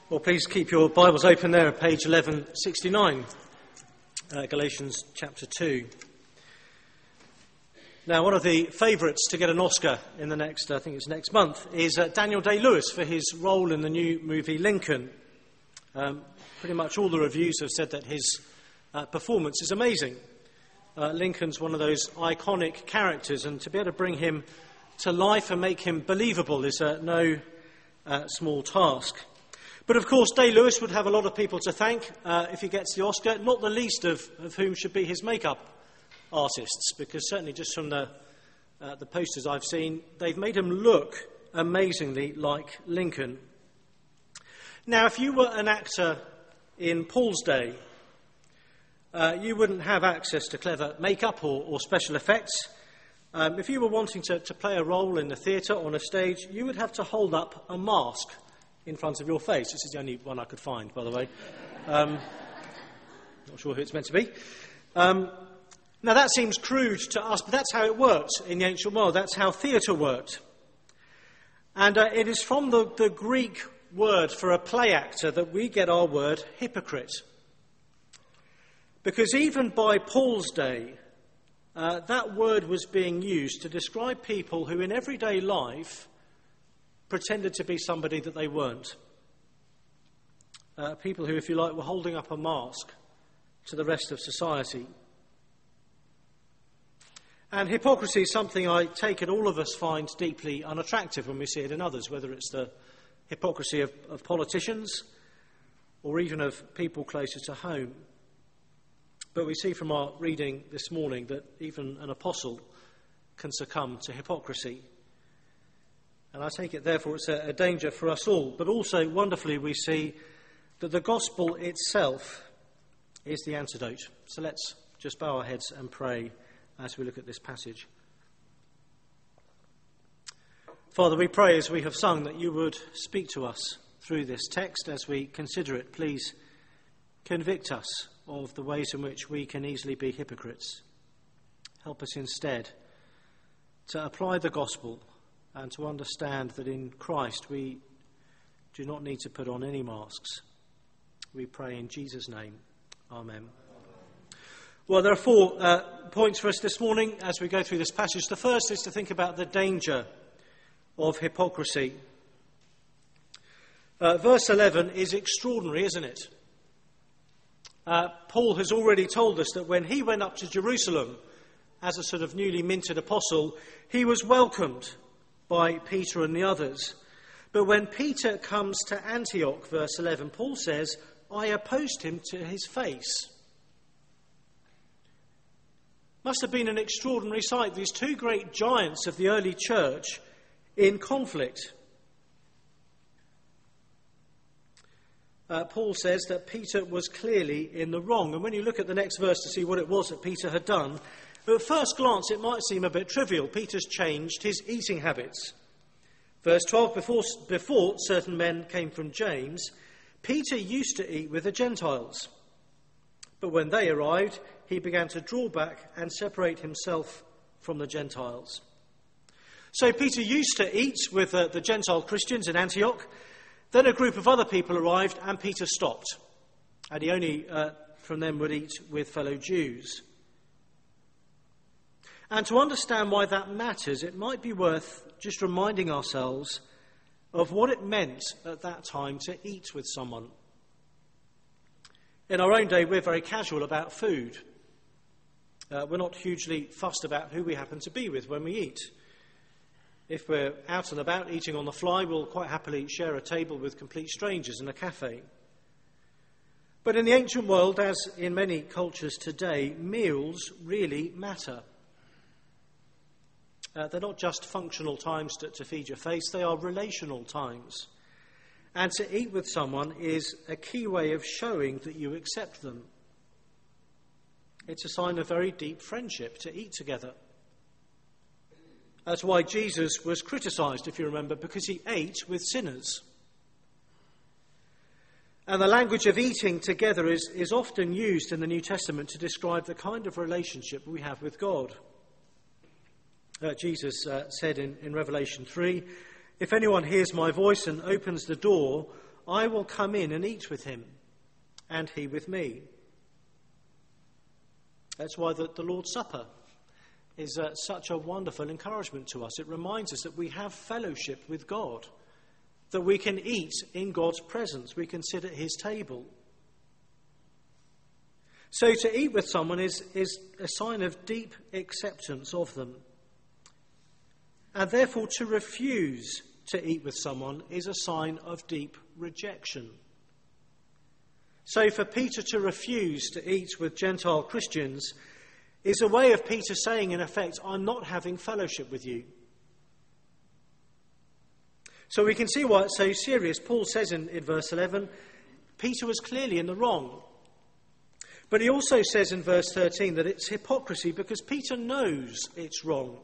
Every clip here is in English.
Well, please keep your Bibles open there at page 1169, Galatians chapter 2. Now, one of the favourites to get an Oscar in the next, I think it's next month, is Daniel Day-Lewis for his role in the new movie Lincoln. Pretty much all the reviews have said that his performance is amazing. Lincoln's one of those iconic characters, and to be able to bring him to life and make him believable is no small task. But of course, Day-Lewis would have a lot of people to thank if he gets the Oscar, not the least of whom should be his makeup artists, because certainly just from the posters I've seen, they've made him look amazingly like Lincoln. Now, if you were an actor in Paul's day, you wouldn't have access to clever makeup or special effects. If you were wanting to play a role in the theatre on a stage, you would have to hold up a mask in front of your face. This is the only one I could find, by the way. Not sure who it's meant to be. Now, that seems crude to us, but that's how it worked in the ancient world. That's how theatre worked. And it is from the Greek word for a play actor that we get our word hypocrite. Because even by Paul's day, that word was being used to describe people who in everyday life pretended to be somebody that they weren't. People who, if you like, were holding up a mask to the rest of society. And hypocrisy is something I take it all of us find deeply unattractive when we see it in others, whether it's the hypocrisy of politicians or even of people closer to home. But we see from our reading this morning that even an apostle can succumb to hypocrisy. And I take it, therefore, it's a danger for us all. But also, wonderfully, we see that the gospel itself is the antidote. So let's just bow our heads and pray as we look at this passage. Father, we pray as we have sung that you would speak to us through this text as we consider it. Please convict us of the ways in which we can easily be hypocrites. Help us instead to apply the gospel and to understand that in Christ we do not need to put on any masks. We pray in Jesus' name. Amen. Well, there are 4 points for us this morning as we go through this passage. The first is to think about the danger of hypocrisy. Verse 11 is extraordinary, isn't it? Paul has already told us that when he went up to Jerusalem as a sort of newly minted apostle, he was welcomed by Peter and the others. But when Peter comes to Antioch, verse 11, Paul says, I opposed him to his face. Must have been an extraordinary sight, these 2 great giants of the early church in conflict. Paul says that Peter was clearly in the wrong. And when you look at the next verse to see what it was that Peter had done, at first glance it might seem a bit trivial. Peter's changed his eating habits. Verse 12, before certain men came from James, Peter used to eat with the Gentiles. But when they arrived, he began to draw back and separate himself from the Gentiles. So Peter used to eat with the Gentile Christians in Antioch. Then a group of other people arrived and Peter stopped. And he only from them would eat with fellow Jews. And to understand why that matters, it might be worth just reminding ourselves of what it meant at that time to eat with someone. In our own day, we're very casual about food. We're not hugely fussed about who we happen to be with when we eat. If we're out and about eating on the fly, we'll quite happily share a table with complete strangers in a cafe. But in the ancient world, as in many cultures today, meals really matter. They're not just functional times to feed your face, they are relational times. And to eat with someone is a key way of showing that you accept them. It's a sign of very deep friendship to eat together. That's why Jesus was criticised, if you remember, because he ate with sinners. And the language of eating together is often used in the New Testament to describe the kind of relationship we have with God. Jesus said in Revelation 3, if anyone hears my voice and opens the door, I will come in and eat with him, and he with me. That's why the Lord's Supper is such a wonderful encouragement to us. It reminds us that we have fellowship with God, that we can eat in God's presence, we can sit at his table. So to eat with someone is a sign of deep acceptance of them. And therefore to refuse to eat with someone is a sign of deep rejection. So for Peter to refuse to eat with Gentile Christians is a way of Peter saying, in effect, I'm not having fellowship with you. So we can see why it's so serious. Paul says in verse 11, Peter was clearly in the wrong. But he also says in verse 13 that it's hypocrisy because Peter knows it's wrong.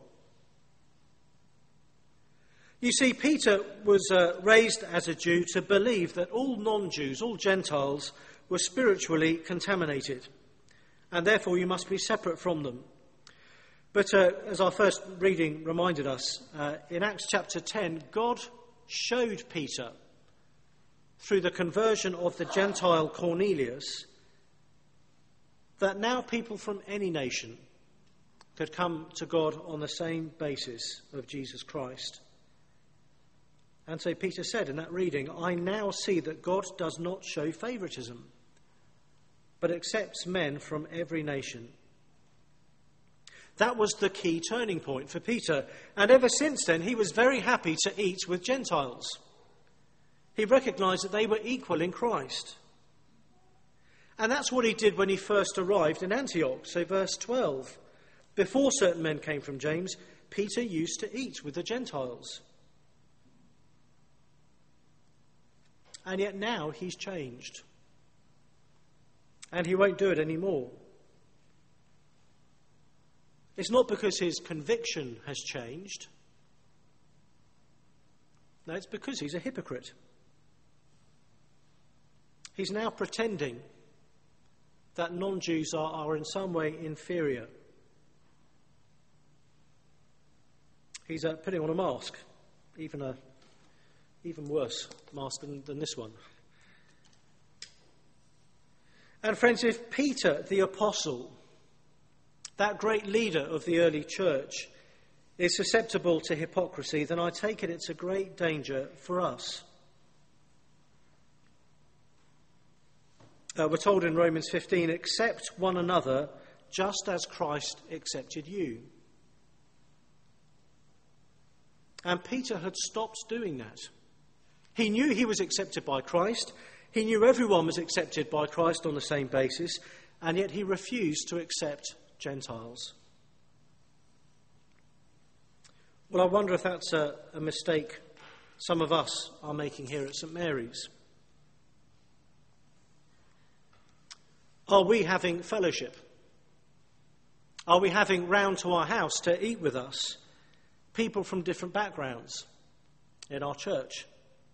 You see, Peter was raised as a Jew to believe that all non-Jews, all Gentiles, were spiritually contaminated, and therefore you must be separate from them. But as our first reading reminded us, in Acts chapter 10, God showed Peter, through the conversion of the Gentile Cornelius, that now people from any nation could come to God on the same basis of Jesus Christ. And so Peter said in that reading, I now see that God does not show favoritism, but accepts men from every nation. That was the key turning point for Peter. And ever since then, he was very happy to eat with Gentiles. He recognised that they were equal in Christ. And that's what he did when he first arrived in Antioch. So verse 12, before certain men came from James, Peter used to eat with the Gentiles. And yet now he's changed. And he won't do it anymore. It's not because his conviction has changed. No, it's because he's a hypocrite. He's now pretending that non-Jews are in some way inferior. He's putting on a mask, even worse mask than this one. And friends, if Peter, the apostle, that great leader of the early church, is susceptible to hypocrisy, then I take it it's a great danger for us. We're told in Romans 15, accept one another just as Christ accepted you. And Peter had stopped doing that. He knew he was accepted by Christ. He knew everyone was accepted by Christ on the same basis, and yet he refused to accept Gentiles. Well, I wonder if that's a mistake some of us are making here at St Mary's. Are we having fellowship? Are we having round to our house to eat with us people from different backgrounds in our church?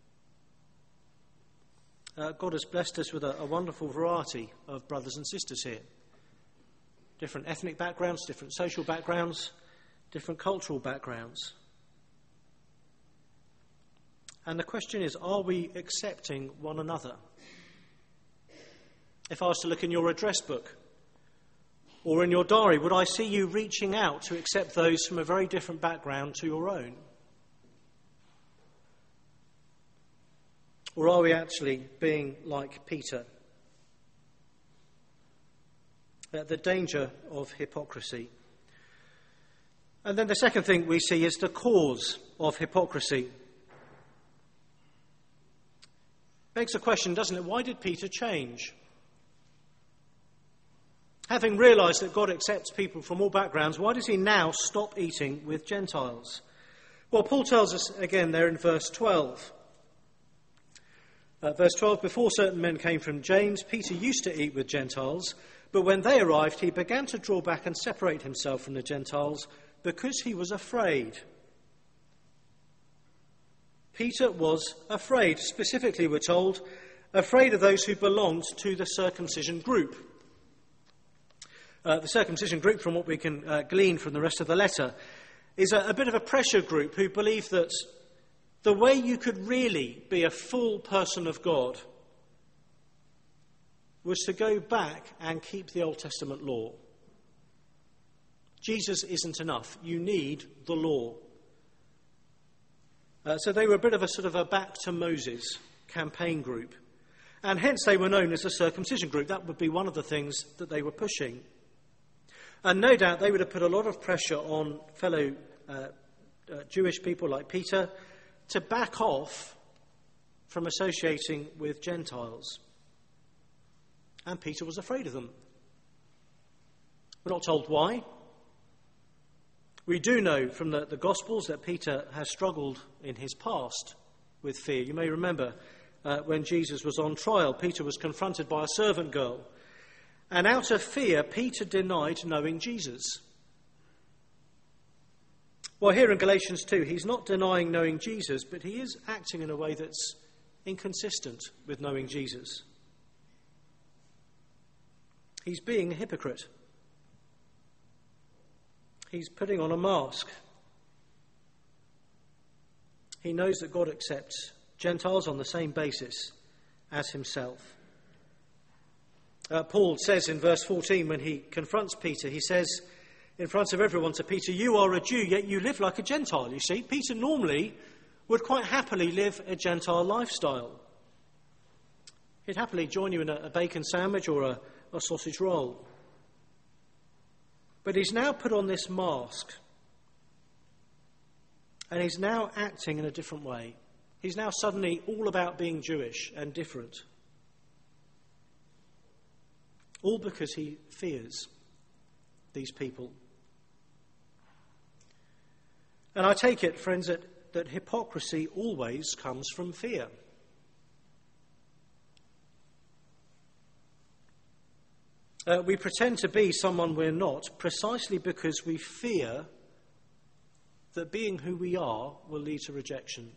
God has blessed us with a wonderful variety of brothers and sisters here. Different ethnic backgrounds, different social backgrounds, different cultural backgrounds. And the question is, are we accepting one another? If I was to look in your address book or in your diary, would I see you reaching out to accept those from a very different background to your own? Or are we actually being like Peter? The danger of hypocrisy. And then the second thing we see is the cause of hypocrisy. Begs the question, doesn't it? Why did Peter change? Having realised that God accepts people from all backgrounds, why does he now stop eating with Gentiles? Well, Paul tells us again there in verse 12. Verse 12, before certain men came from James, Peter used to eat with Gentiles, but when they arrived, he began to draw back and separate himself from the Gentiles because he was afraid. Peter was afraid. Specifically, we're told, afraid of those who belonged to the circumcision group. The circumcision group, from what we can glean from the rest of the letter, is a bit of a pressure group who believe that The way you could really be a full person of God was to go back and keep the Old Testament law. Jesus isn't enough. You need the law. So they were a bit of a sort of a back to Moses campaign group. And hence they were known as a circumcision group. That would be one of the things that they were pushing. And no doubt they would have put a lot of pressure on fellow Jewish people like Peter to back off from associating with Gentiles. And Peter was afraid of them. We're not told why. We do know from the Gospels that Peter has struggled in his past with fear. You may remember when Jesus was on trial, Peter was confronted by a servant girl. And out of fear, Peter denied knowing Jesus. Well, here in Galatians 2, he's not denying knowing Jesus, but he is acting in a way that's inconsistent with knowing Jesus. He's being a hypocrite. He's putting on a mask. He knows that God accepts Gentiles on the same basis as himself. Paul says in verse 14, when he confronts Peter, he says in front of everyone to Peter, "You are a Jew, yet you live like a Gentile." You see, Peter normally would quite happily live a Gentile lifestyle. He'd happily join you in a bacon sandwich or a sausage roll. But he's now put on this mask, and he's now acting in a different way. He's now suddenly all about being Jewish and different. All because he fears these people. And I take it, friends, that hypocrisy always comes from fear. We pretend to be someone we're not precisely because we fear that being who we are will lead to rejection.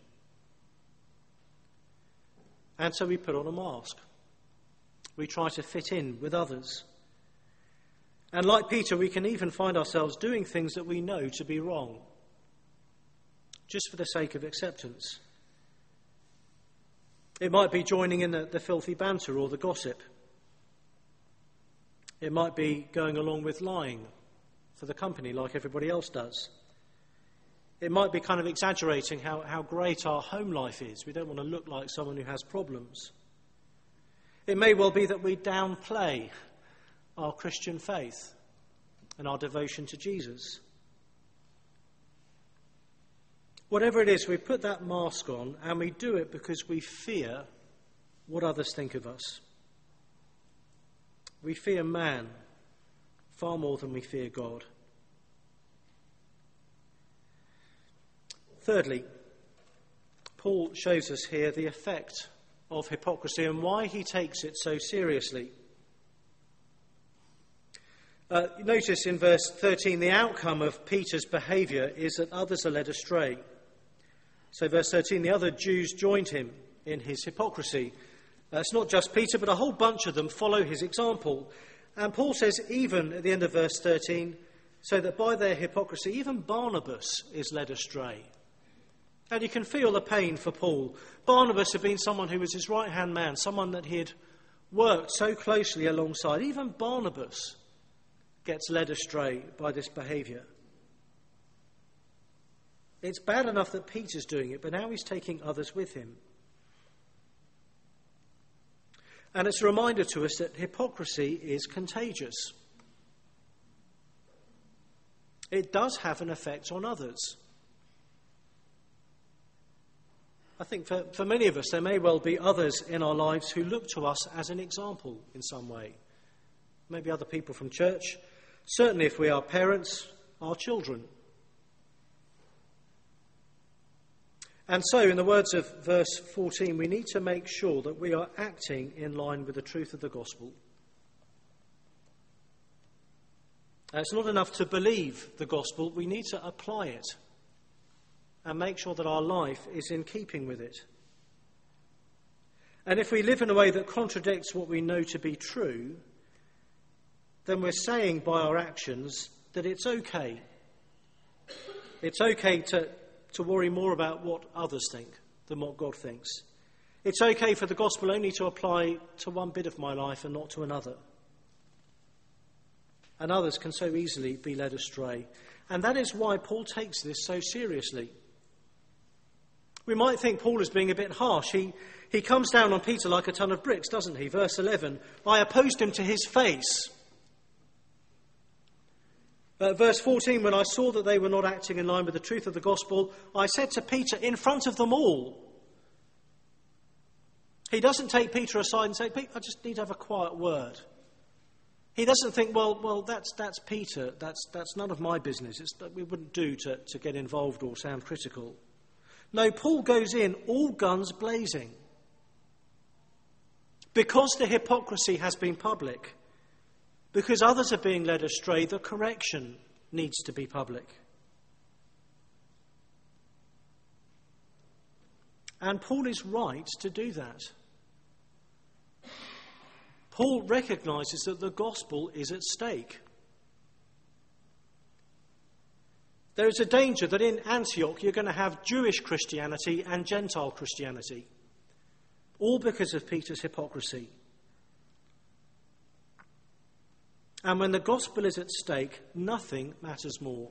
And so we put on a mask. We try to fit in with others. And like Peter, we can even find ourselves doing things that we know to be wrong, just for the sake of acceptance. It might be joining in the filthy banter or the gossip. It might be going along with lying for the company like everybody else does. It might be kind of exaggerating how great our home life is. We don't want to look like someone who has problems. It may well be that we downplay our Christian faith and our devotion to Jesus. Whatever it is, we put that mask on, and we do it because we fear what others think of us. We fear man far more than we fear God. Thirdly, Paul shows us here the effect of hypocrisy and why he takes it so seriously. Notice in verse 13, the outcome of Peter's behaviour is that others are led astray. So verse 13, the other Jews joined him in his hypocrisy. It's not just Peter, but a whole bunch of them follow his example. And Paul says, even at the end of verse 13, so that by their hypocrisy, even Barnabas is led astray. And you can feel the pain for Paul. Barnabas had been someone who was his right-hand man, someone that he had worked so closely alongside. Even Barnabas gets led astray by this behaviour. It's bad enough that Peter's doing it, but now he's taking others with him. And it's a reminder to us that hypocrisy is contagious. It does have an effect on others. I think for many of us, there may well be others in our lives who look to us as an example in some way. Maybe other people from church. Certainly if we are parents, our children. And so, in the words of verse 14, we need to make sure that we are acting in line with the truth of the gospel. It's not enough to believe the gospel, we need to apply it and make sure that our life is in keeping with it. And if we live in a way that contradicts what we know to be true, then we're saying by our actions that it's okay. It's okay to to worry more about what others think than what God thinks. It's okay for the gospel only to apply to one bit of my life and not to another. And others can so easily be led astray. And that is why Paul takes this so seriously. We might think Paul is being a bit harsh. He comes down on Peter like a ton of bricks, doesn't he? Verse 11, I opposed him to his face. Verse 14, when I saw that they were not acting in line with the truth of the gospel, I said to Peter in front of them all. He doesn't take Peter aside and say, Pete, I just need to have a quiet word. He doesn't think, well, that's Peter. That's none of my business. We wouldn't do to get involved or sound critical. No, Paul goes in all guns blazing. Because the hypocrisy has been public, because others are being led astray, the correction needs to be public. And Paul is right to do that. Paul recognises that the gospel is at stake. There is a danger that in Antioch you're going to have Jewish Christianity and Gentile Christianity, all because of Peter's hypocrisy. And when the gospel is at stake, nothing matters more.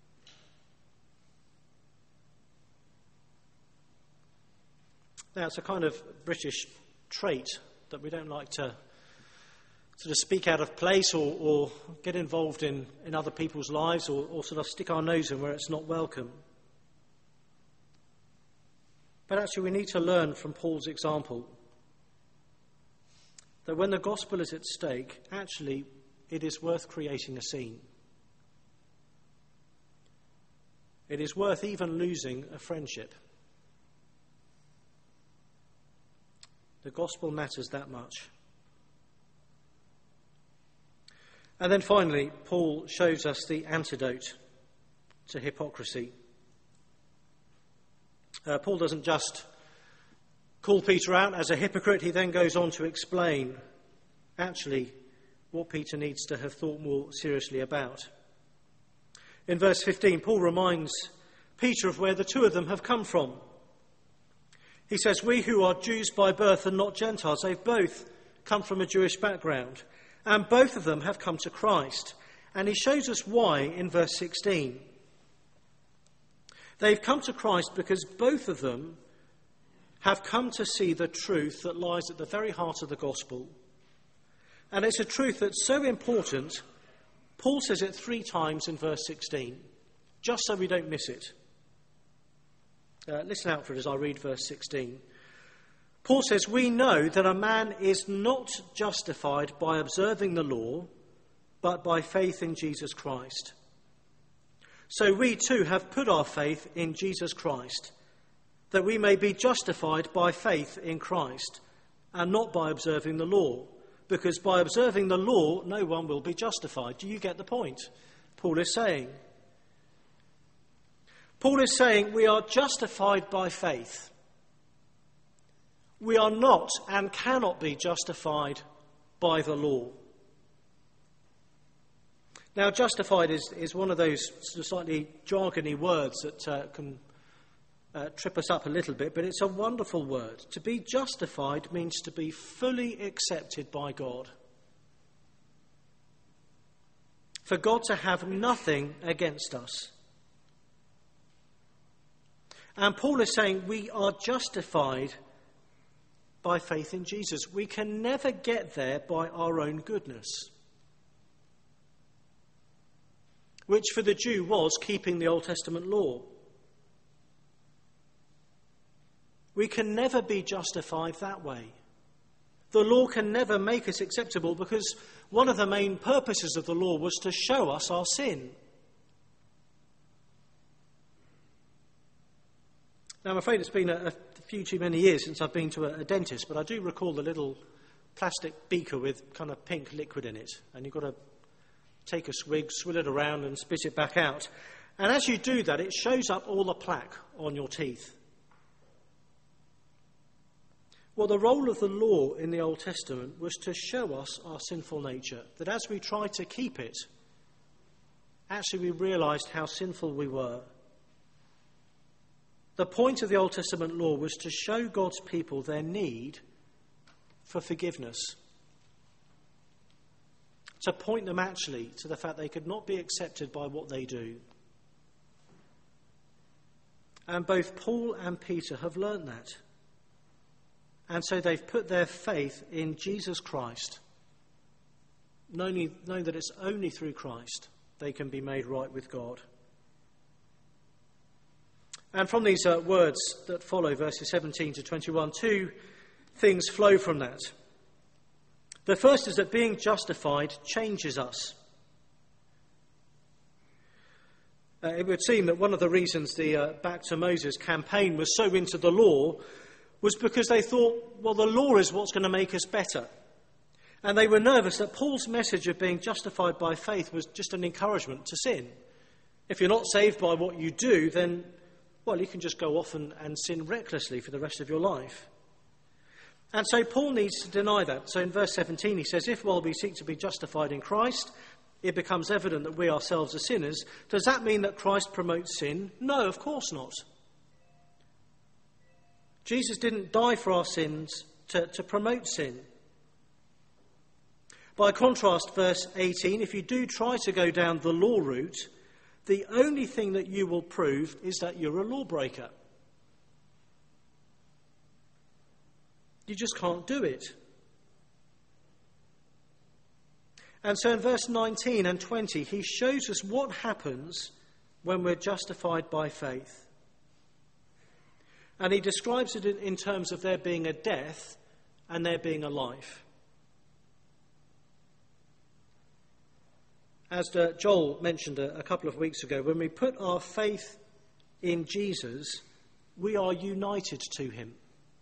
Now, it's a kind of British trait that we don't like to sort of speak out of place or get involved in other people's lives or sort of stick our nose in where it's not welcome. But actually we need to learn from Paul's example that when the gospel is at stake, actually it is worth creating a scene. It is worth even losing a friendship. The gospel matters that much. And then finally, Paul shows us the antidote to hypocrisy. Paul doesn't just call Peter out as a hypocrite. He then goes on to explain actually what Peter needs to have thought more seriously about. In verse 15, Paul reminds Peter of where the two of them have come from. He says, we who are Jews by birth and not Gentiles, they've both come from a Jewish background. And both of them have come to Christ. And he shows us why in verse 16. They've come to Christ because both of them have come to see the truth that lies at the very heart of the gospel. And it's a truth that's so important, Paul says it 3 times in verse 16, just so we don't miss it. Listen out for it as I read verse 16. Paul says, we know that a man is not justified by observing the law, but by faith in Jesus Christ. So we too have put our faith in Jesus Christ, that we may be justified by faith in Christ, and not by observing the law, because by observing the law, no one will be justified. Do you get the point? Paul is saying. Paul is saying we are justified by faith. We are not and cannot be justified by the law. Now, justified is one of those sort of slightly jargony words that can trip us up a little bit, but it's a wonderful word. To be justified means to be fully accepted by God. For God to have nothing against us. And Paul is saying we are justified by faith in Jesus. We can never get there by our own goodness, which for the Jew was keeping the Old Testament law. We can never be justified that way. The law can never make us acceptable because one of the main purposes of the law was to show us our sin. Now, I'm afraid it's been a few too many years since I've been to a dentist, but I do recall the little plastic beaker with kind of pink liquid in it. And you've got to take a swig, swill it around and spit it back out. And as you do that, it shows up all the plaque on your teeth. Well, the role of the law in the Old Testament was to show us our sinful nature, that as we tried to keep it, actually we realised how sinful we were. The point of the Old Testament law was to show God's people their need for forgiveness. To point them actually to the fact they could not be accepted by what they do. And both Paul and Peter have learnt that. And so they've put their faith in Jesus Christ, knowing that it's only through Christ they can be made right with God. And from these words that follow, verses 17 to 21, two things flow from that. The first is that being justified changes us. It would seem that one of the reasons the Back to Moses campaign was so into the law was because they thought, well, the law is what's going to make us better. And they were nervous that Paul's message of being justified by faith was just an encouragement to sin. If you're not saved by what you do, then, well, you can just go off and sin recklessly for the rest of your life. And so Paul needs to deny that. So in verse 17 he says, if while we seek to be justified in Christ, it becomes evident that we ourselves are sinners, does that mean that Christ promotes sin? No, of course not. Jesus didn't die for our sins to promote sin. By contrast, verse 18, if you do try to go down the law route, the only thing that you will prove is that you're a lawbreaker. You just can't do it. And so in verse 19 and 20, he shows us what happens when we're justified by faith. And he describes it in terms of there being a death and there being a life. As Joel mentioned a couple of weeks ago, when we put our faith in Jesus, we are united to him.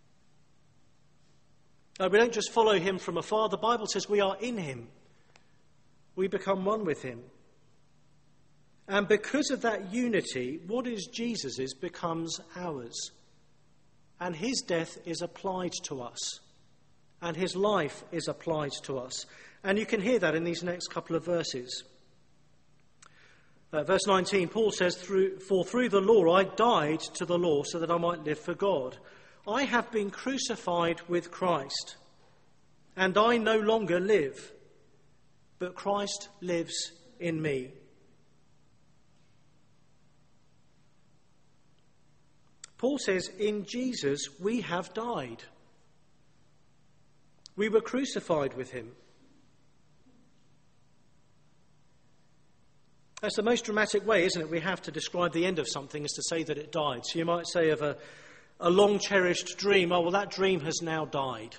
We don't just follow him from afar. The Bible says we are in him. We become one with him. And because of that unity, what is Jesus's becomes ours. And his death is applied to us. And his life is applied to us. And you can hear that in these next couple of verses. Verse 19, Paul says, for through the law I died to the law so that I might live for God. I have been crucified with Christ, and I no longer live, but Christ lives in me. Paul says, in Jesus we have died. We were crucified with him. That's the most dramatic way, isn't it, we have to describe the end of something is to say that it died. So you might say of a long-cherished dream, oh, well, that dream has now died.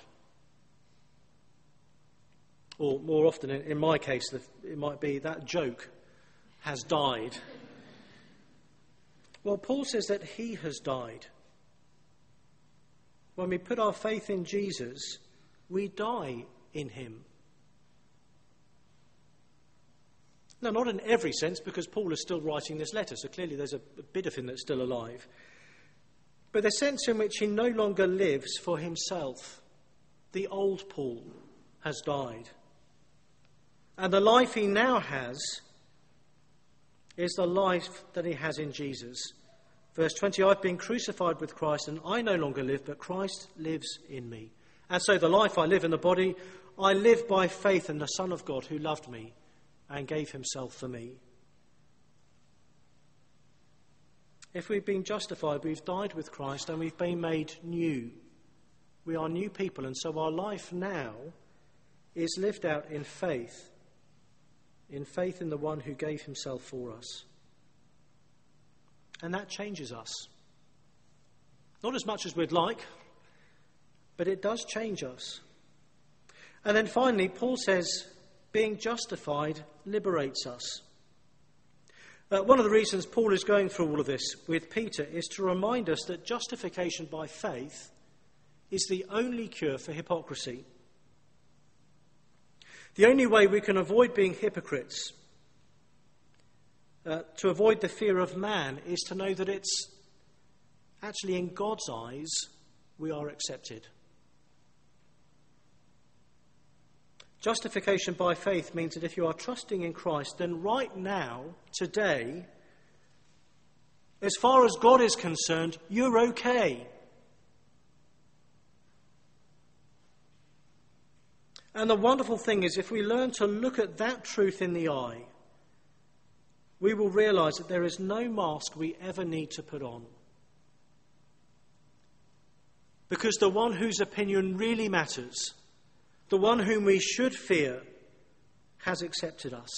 Or more often, in my case, it might be that joke has died. Well, Paul says that he has died. When we put our faith in Jesus, we die in him. Now, not in every sense, because Paul is still writing this letter, so clearly there's a bit of him that's still alive. But the sense in which he no longer lives for himself. The old Paul has died. And the life he now has is the life that he has in Jesus. Verse 20, I've been crucified with Christ, and I no longer live, but Christ lives in me. And so the life I live in the body, I live by faith in the Son of God who loved me and gave himself for me. If we've been justified, we've died with Christ and we've been made new. We are new people, and so our life now is lived out in faith in the one who gave himself for us. And that changes us. Not as much as we'd like, but it does change us. And then finally, Paul says, being justified liberates us. One of the reasons Paul is going through all of this with Peter is to remind us that justification by faith is the only cure for hypocrisy. The only way we can avoid being hypocrites, to avoid the fear of man, is to know that it's actually in God's eyes we are accepted. Justification by faith means that if you are trusting in Christ, then right now, today, As far as God is concerned, you're okay. And the wonderful thing is, if we learn to look at that truth in the eye, we will realize that there is no mask we ever need to put on. Because the one whose opinion really matters, the one whom we should fear, has accepted us.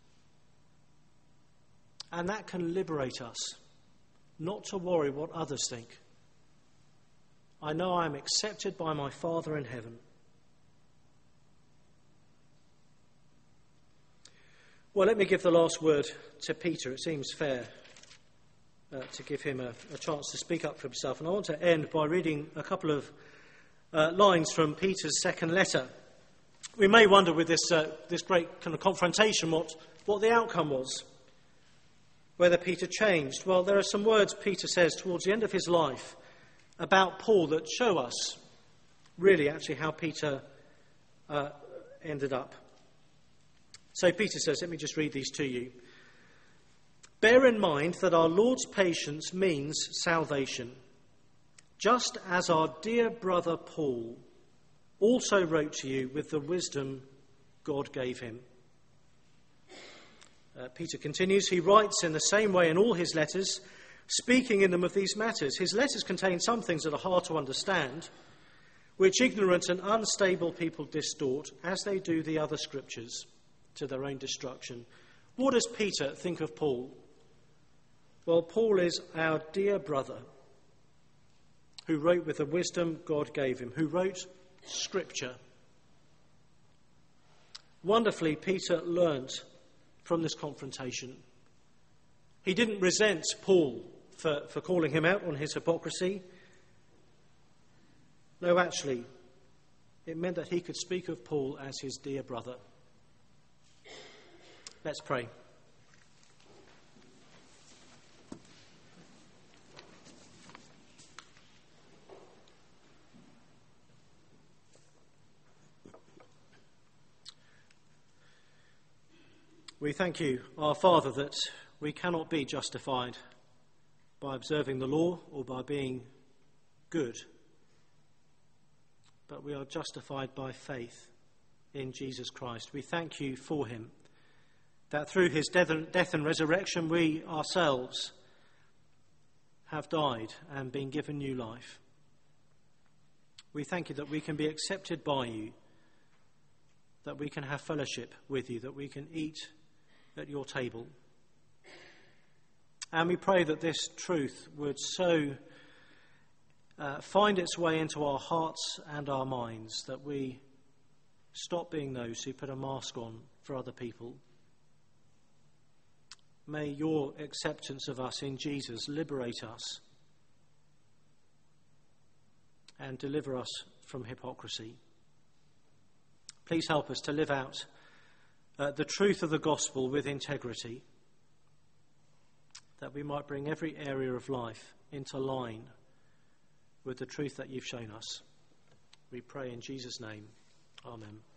And that can liberate us, not to worry what others think. I know I am accepted by my Father in heaven. Well, let me give the last word to Peter. It seems fair to give him a chance to speak up for himself. And I want to end by reading a couple of lines from Peter's second letter. We may wonder with this great kind of confrontation what the outcome was, whether Peter changed. Well, there are some words Peter says towards the end of his life about Paul that show us really actually how Peter ended up. So Peter says, let me just read these to you. Bear in mind that our Lord's patience means salvation, just as our dear brother Paul also wrote to you with the wisdom God gave him. Peter continues, he writes in the same way in all his letters, speaking in them of these matters. His letters contain some things that are hard to understand, which ignorant and unstable people distort, as they do the other scriptures, to their own destruction. What does Peter think of Paul? Well, Paul is our dear brother who wrote with the wisdom God gave him, who wrote Scripture. Wonderfully, Peter learnt from this confrontation. He didn't resent Paul for calling him out on his hypocrisy. No, actually, it meant that he could speak of Paul as his dear brother. Let's pray. We thank you, our Father, that we cannot be justified by observing the law or by being good, but we are justified by faith in Jesus Christ. We thank you for him, that through his death and resurrection we ourselves have died and been given new life. We thank you that we can be accepted by you, that we can have fellowship with you, that we can eat at your table. And we pray that this truth would so find its way into our hearts and our minds that we stop being those who put a mask on for other people. May your acceptance of us in Jesus liberate us and deliver us from hypocrisy. Please help us to live out the truth of the gospel with integrity, that we might bring every area of life into line with the truth that you've shown us. We pray in Jesus' name. Amen.